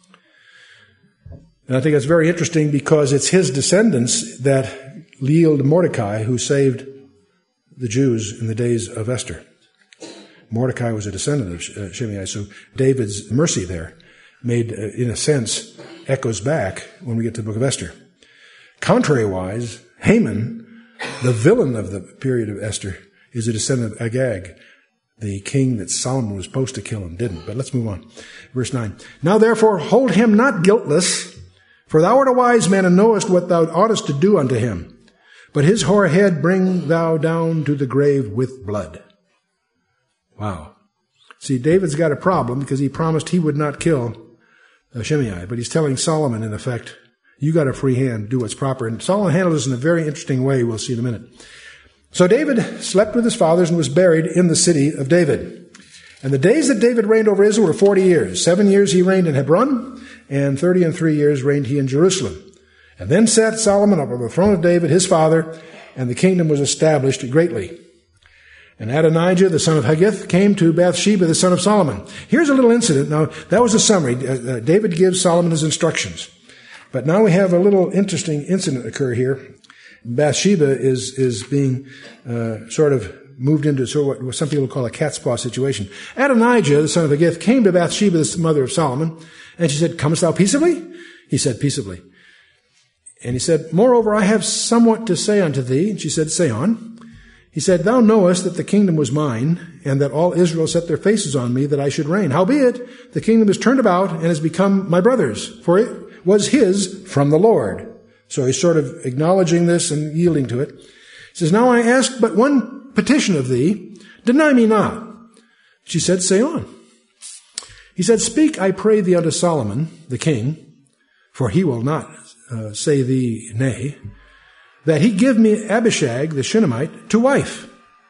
And I think that's very interesting because it's his descendants that yield Mordecai, who saved the Jews in the days of Esther. Mordecai was a descendant of Shimei, so David's mercy there made, in a sense, echoes back when we get to the book of Esther. Contrary-wise, Haman, the villain of the period of Esther, is a descendant of Agag, the king that Solomon was supposed to kill and didn't. But let's move on. Verse nine. Now therefore hold him not guiltless, for thou art a wise man, and knowest what thou oughtest to do unto him. But his hoar head bring thou down to the grave with blood. Wow. See, David's got a problem because he promised he would not kill uh, Shimei, but he's telling Solomon, in effect, you got a free hand, do what's proper. And Solomon handled this in a very interesting way, we'll see in a minute. So David slept with his fathers and was buried in the city of David. And the days that David reigned over Israel were forty years. Seven years he reigned in Hebron, and thirty and three years reigned he in Jerusalem. And then sat Solomon up on the throne of David, his father, and the kingdom was established greatly. And Adonijah, the son of Haggith, came to Bathsheba, the son of Solomon. Here's a little incident. Now, that was a summary. Uh, David gives Solomon his instructions. But now we have a little interesting incident occur here. Bathsheba is is being uh, sort of moved into sort of what some people call a cat's paw situation. Adonijah, the son of Haggith, came to Bathsheba, the mother of Solomon, and she said, comest thou peaceably? He said, peaceably. And he said, moreover, I have somewhat to say unto thee. And she said, say on. He said, thou knowest that the kingdom was mine, and that all Israel set their faces on me, that I should reign. Howbeit, the kingdom is turned about, and has become my brother's, for it was his from the Lord. So he's sort of acknowledging this and yielding to it. He says, now I ask but one petition of thee, deny me not. She said, say on. He said, speak, I pray thee, unto Solomon, the king, for he will not uh, say thee nay, that he give me Abishag, the Shunammite, to wife.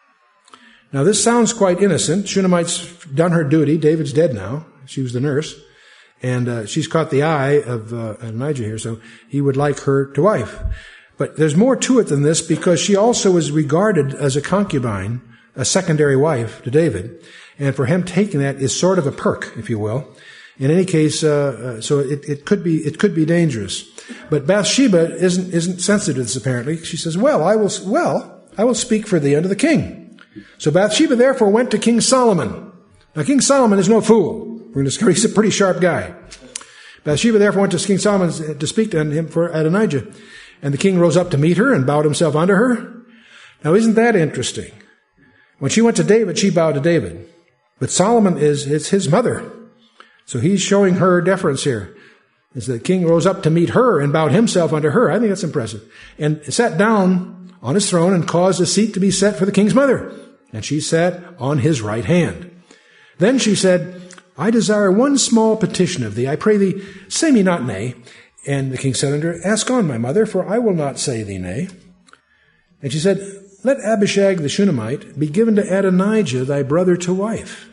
Now this sounds quite innocent. Shunammite's done her duty. David's dead now. She was the nurse. And uh, she's caught the eye of uh, Adonijah here, so he would like her to wife. But there's more to it than this, because she also is regarded as a concubine, a secondary wife to David. And for him taking that is sort of a perk, if you will. In any case, uh, uh, so it, it could be it could be dangerous. But Bathsheba isn't isn't sensitive to this apparently. She says, "Well, I will well I will speak for thee unto the king." So Bathsheba therefore went to King Solomon. Now King Solomon is no fool. We're going to discover he's a pretty sharp guy. Bathsheba therefore went to King Solomon to speak to him for Adonijah. And the king rose up to meet her and bowed himself unto her. Now isn't that interesting? When she went to David, she bowed to David. But Solomon is it's his mother. So he's showing her deference here. As the king rose up to meet her and bowed himself unto her. I think that's impressive. And sat down on his throne and caused a seat to be set for the king's mother. And she sat on his right hand. Then she said, I desire one small petition of thee. I pray thee, say me not nay. And the king said unto her, ask on, my mother, for I will not say thee nay. And she said, let Abishag the Shunammite be given to Adonijah thy brother to wife.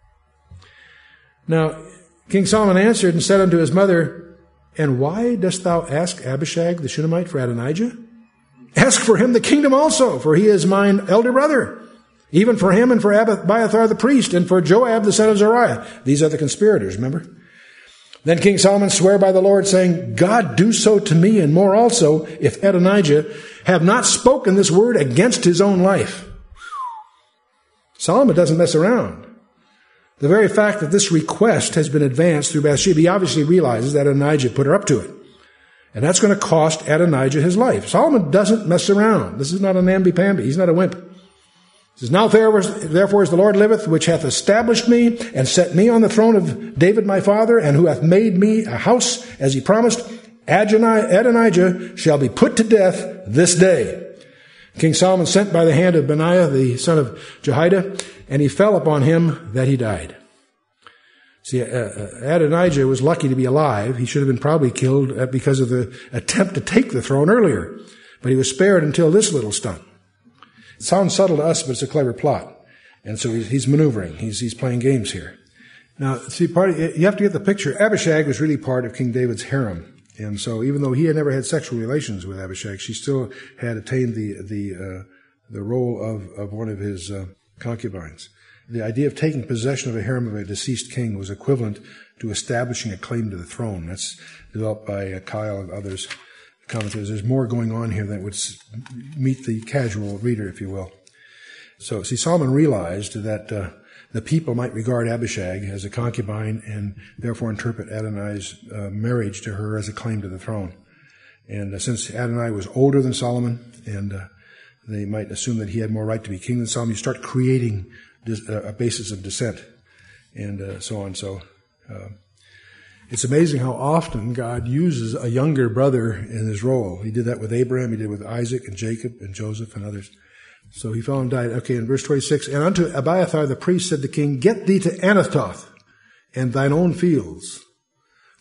Now, King Solomon answered and said unto his mother, and why dost thou ask Abishag the Shunammite for Adonijah? Ask for him the kingdom also, for he is mine elder brother. Even for him and for Abiathar the priest and for Joab the son of Zeruiah. These are the conspirators, remember? Then King Solomon sware by the Lord, saying, God do so to me and more also, if Adonijah have not spoken this word against his own life. Solomon doesn't mess around. The very fact that this request has been advanced through Bathsheba, he obviously realizes that Adonijah put her up to it. And that's going to cost Adonijah his life. Solomon doesn't mess around. This is not a namby-pamby. He's not a wimp. He says, now therefore as the Lord liveth, which hath established me and set me on the throne of David my father, and who hath made me a house as he promised, Adonijah shall be put to death this day. King Solomon sent by the hand of Benaiah the son of Jehoiada, and he fell upon him that he died. See, uh, Adonijah was lucky to be alive. He should have been probably killed because of the attempt to take the throne earlier. But he was spared until this little stunt. It sounds subtle to us, but it's a clever plot. And so he's, he's maneuvering. He's, he's playing games here. Now, see, part of, you have to get the picture. Abishag was really part of King David's harem. And so even though he had never had sexual relations with Abishag, she still had attained the the uh, the role of, of one of his uh, concubines. The idea of taking possession of a harem of a deceased king was equivalent to establishing a claim to the throne. That's developed by uh, Kyle and others. Commentators. There's more going on here that would meet the casual reader, if you will. So, see, Solomon realized that uh, the people might regard Abishag as a concubine and therefore interpret Adonai's uh, marriage to her as a claim to the throne. And uh, since Adonai was older than Solomon, and uh, they might assume that he had more right to be king than Solomon, you start creating dis- uh, a basis of dissent, and uh, so on. So. Uh, It's amazing how often God uses a younger brother in his role. He did that with Abraham, he did with Isaac and Jacob and Joseph and others. So he fell and died. Okay, in verse twenty-six, and unto Abiathar the priest said the king, get thee to Anathoth and thine own fields.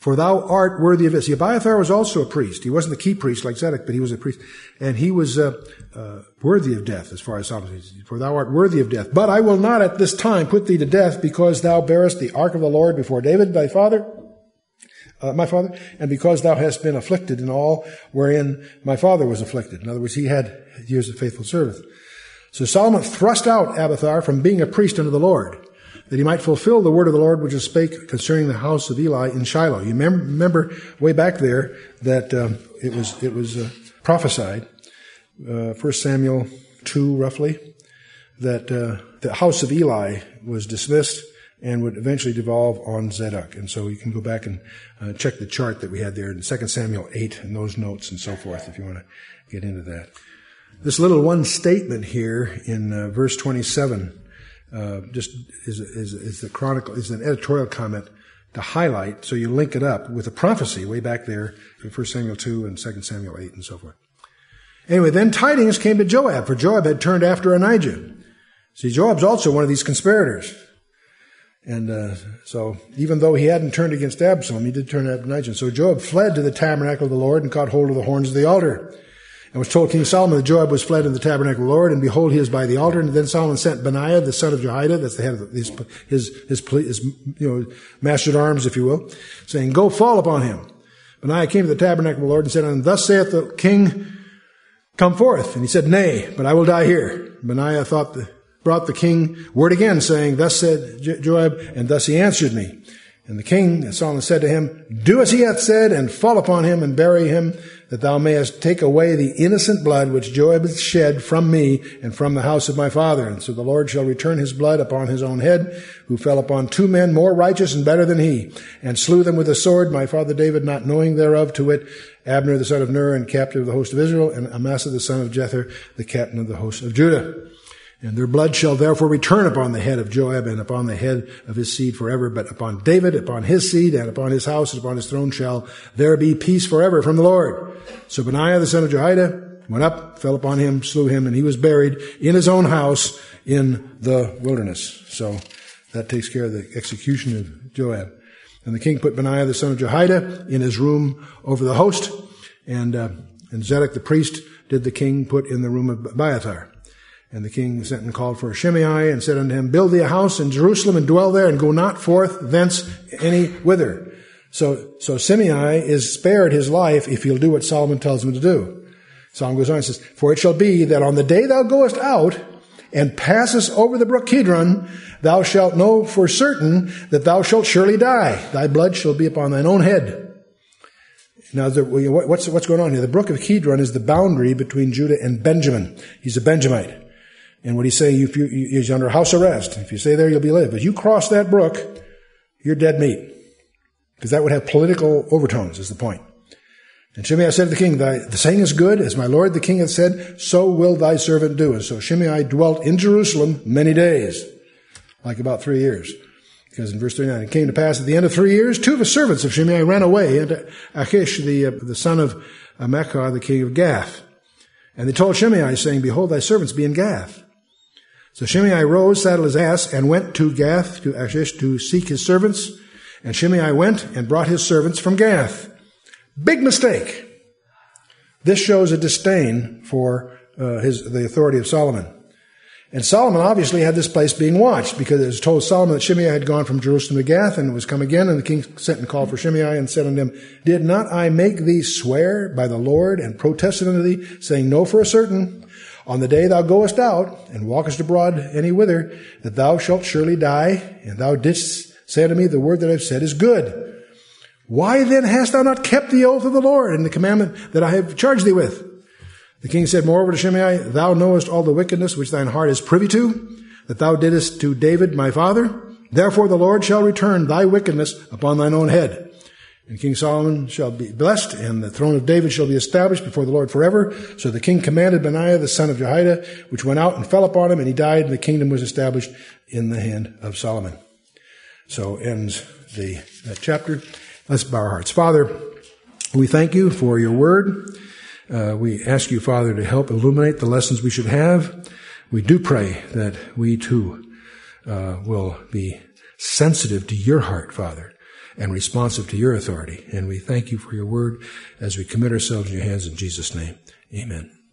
For thou art worthy of it. See, Abiathar was also a priest. He wasn't the key priest like Zadok, but he was a priest. And he was uh, uh, worthy of death, as far as Solomon says. For thou art worthy of death. But I will not at this time put thee to death, because thou bearest the ark of the Lord before David thy father, uh, my father, and because thou hast been afflicted in all wherein my father was afflicted. In other words, he had years of faithful service. So Solomon thrust out Abiathar from being a priest unto the Lord, that he might fulfill the word of the Lord which is spake concerning the house of Eli in Shiloh. You remember, remember way back there that um, it was it was uh, prophesied, uh, First Samuel two roughly, that uh, the house of Eli was dismissed and would eventually devolve on Zadok. And so you can go back and uh, check the chart that we had there in Second Samuel eight and those notes and so forth if you want to get into that. This little one statement here in uh, verse twenty-seven Uh, just is, is, is the chronicle, is an editorial comment to highlight, so you link it up with a prophecy way back there in First Samuel two and Second Samuel eight and so forth. Anyway, then tidings came to Joab, for Joab had turned after Adonijah. See, Joab's also one of these conspirators. And uh, so, even though he hadn't turned against Absalom, he did turn after Adonijah. So Joab fled to the tabernacle of the Lord and caught hold of the horns of the altar. And was told King Solomon that Joab was fled in the tabernacle of the Lord, and behold, he is by the altar. And then Solomon sent Benaiah, the son of Jehoiada, that's the head of his, his, his, his, you know, master at arms, if you will, saying, go fall upon him. Benaiah came to the tabernacle of the Lord and said, and thus saith the king, come forth. And he said, nay, but I will die here. Benaiah thought the, brought the king word again, saying, thus said Joab, and thus he answered me. And the king, Solomon, said to him, do as he hath said, and fall upon him, and bury him, that thou mayest take away the innocent blood which Joab hath shed from me and from the house of my father. And so the Lord shall return his blood upon his own head, who fell upon two men more righteous and better than he, and slew them with a sword, my father David not knowing thereof, to wit, Abner the son of Ner, and captain of the host of Israel, and Amasa the son of Jether, the captain of the host of Judah. And their blood shall therefore return upon the head of Joab and upon the head of his seed forever. But upon David, upon his seed, and upon his house, and upon his throne shall there be peace forever from the Lord. So Benaiah, the son of Jehoiada, went up, fell upon him, slew him, and he was buried in his own house in the wilderness. So that takes care of the execution of Joab. And the king put Benaiah, the son of Jehoiada, in his room over the host. And, uh, and Zadok, the priest, did the king put in the room of Abiathar. And the king sent and called for Shimei and said unto him, build thee a house in Jerusalem and dwell there, and go not forth thence any whither. So, so Shimei is spared his life if he'll do what Solomon tells him to do. Solomon goes on and says, for it shall be that on the day thou goest out and passest over the brook Kidron, thou shalt know for certain that thou shalt surely die. Thy blood shall be upon thine own head. Now, the, what's, what's going on here? The brook of Kidron is the boundary between Judah and Benjamin. He's a Benjamite. And what he's saying, if you, he's under house arrest. If you stay there, you'll be lived. But you cross that brook, you're dead meat. Because that would have political overtones, is the point. And Shimei said to the king, thy, the saying is good, as my lord the king hath said, so will thy servant do. And so Shimei dwelt in Jerusalem many days, like about three years. Because in verse thirty-nine, it came to pass at the end of three years, two of his servants of Shimei ran away into Achish, the, uh, the son of Machir, the king of Gath. And they told Shimei, saying, behold, thy servants be in Gath. So Shimei rose, saddled his ass, and went to Gath, to Achish, to seek his servants. And Shimei went and brought his servants from Gath. Big mistake. This shows a disdain for uh, his the authority of Solomon. And Solomon obviously had this place being watched, because it was told Solomon that Shimei had gone from Jerusalem to Gath and was come again. And the king sent and called for Shimei and said unto him, did not I make thee swear by the Lord and protested unto thee, saying, know for a certain, on the day thou goest out and walkest abroad any whither, that thou shalt surely die, and thou didst say unto me, the word that I have said is good. Why then hast thou not kept the oath of the Lord and the commandment that I have charged thee with? The king said moreover to Shimei, thou knowest all the wickedness which thine heart is privy to, that thou didst to David my father. Therefore the Lord shall return thy wickedness upon thine own head. And King Solomon shall be blessed, and the throne of David shall be established before the Lord forever. So the king commanded Benaiah, the son of Jehoiada, which went out and fell upon him, and he died, and the kingdom was established in the hand of Solomon. So ends the that chapter. Let's bow our hearts. Father, we thank you for your word. Uh, we ask you, Father, to help illuminate the lessons we should have. We do pray that we too uh, will be sensitive to your heart, Father, and responsive to your authority. And we thank you for your word as we commit ourselves in your hands in Jesus' name. Amen.